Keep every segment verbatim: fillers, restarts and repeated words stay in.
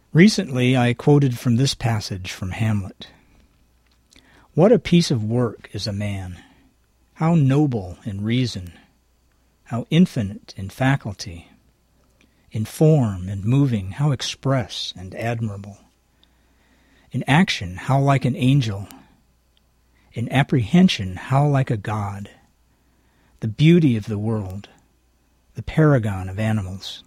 Recently, I quoted from this passage from Hamlet. What a piece of work is a man! How noble in reason! How infinite in faculty! In form and moving, how express and admirable! In action, how like an angel! In apprehension, how like a god! The beauty of the world, the paragon of animals.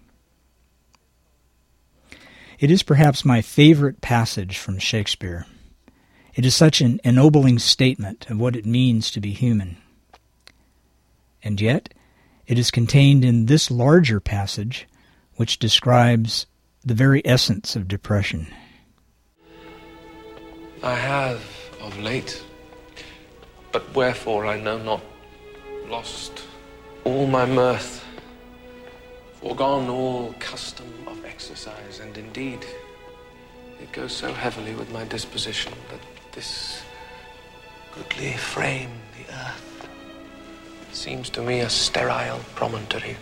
It is perhaps my favorite passage from Shakespeare. It is such an ennobling statement of what it means to be human. And yet, it is contained in this larger passage, which describes the very essence of depression. I have of late, but wherefore I know not, lost all my mirth, foregone all custom of exercise, and indeed it goes so heavily with my disposition that this goodly frame, the earth, seems to me a sterile promontory.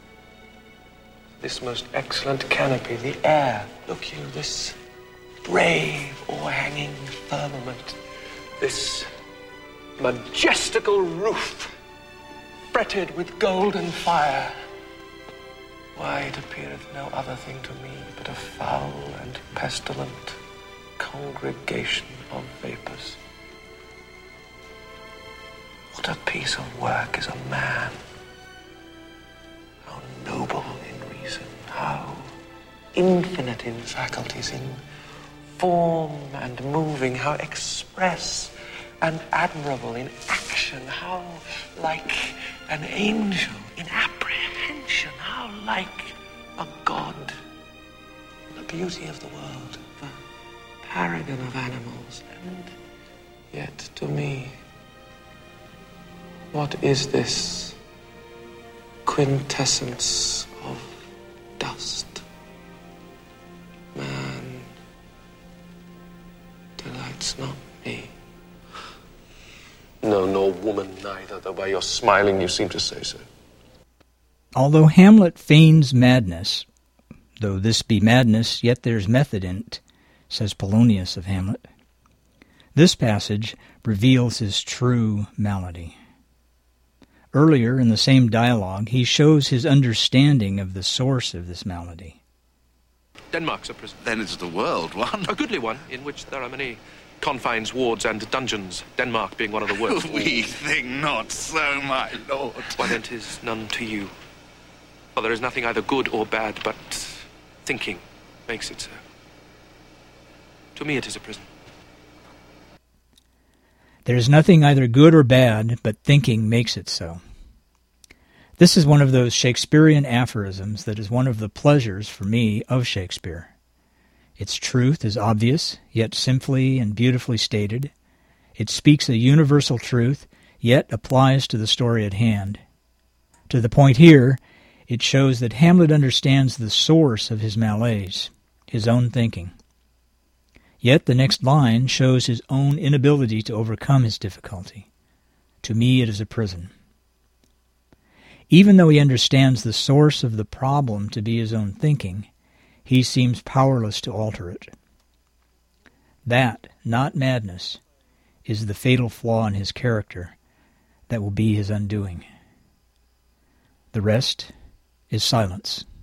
This most excellent canopy, the air, look you, this brave o'erhanging firmament, this majestical roof, fretted with golden fire. Why, it appeareth no other thing to me but a foul and pestilent congregation of vapours. What a piece of work is a man! How noble in reason, how infinite in faculties, in form and moving, how express and admirable in action, how like an angel in apprehension, how like a god. The beauty of the world, the paragon of animals, and yet to me, what is this quintessence of dust? Man delights not me. No, nor woman neither, though by your smiling you seem to say so. Although Hamlet feigns madness, though this be madness, yet there's method in't, says Polonius of Hamlet. This passage reveals his true malady. Earlier in the same dialogue, he shows his understanding of the source of this malady. Denmark's a prison. Then it's the world one. A goodly one, in which there are many confines, wards, and dungeons, Denmark being one of the worst. We think not so, my lord. Why then 'tis none to you. For there is nothing either good or bad, but thinking makes it so. To me it is a prison. There is nothing either good or bad, but thinking makes it so. This is one of those Shakespearean aphorisms that is one of the pleasures for me of Shakespeare. Its truth is obvious, yet simply and beautifully stated. It speaks a universal truth, yet applies to the story at hand. To the point here, it shows that Hamlet understands the source of his malaise, his own thinking. Yet the next line shows his own inability to overcome his difficulty. To me it is a prison. Even though he understands the source of the problem to be his own thinking, he seems powerless to alter it. That, not madness, is the fatal flaw in his character that will be his undoing. The rest is silence.